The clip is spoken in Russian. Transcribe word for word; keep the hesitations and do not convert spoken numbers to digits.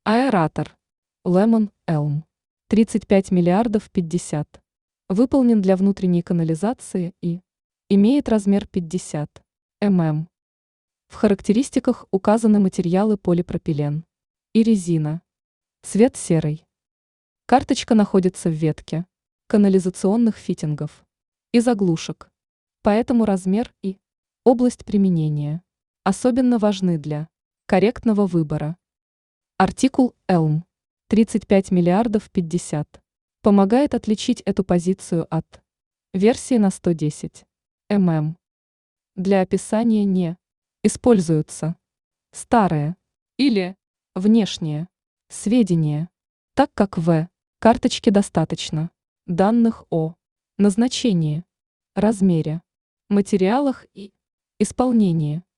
Аэратор Lemon Elm тридцать пять миллиардов пятьдесят. Выполнен для внутренней канализации и имеет размер пятьдесят миллиметров. В характеристиках указаны материалы полипропилен и резина. Цвет серый. Карточка находится в ветке канализационных фитингов и заглушек, поэтому размер и область применения особенно важны для корректного выбора. Артикул Elm тридцать пять миллиардов пятьдесят помогает отличить эту позицию от версии на сто десять миллиметров. Для описания не используются старые или внешние сведения, так как в карточке достаточно данных о назначении, размере, материалах и исполнении.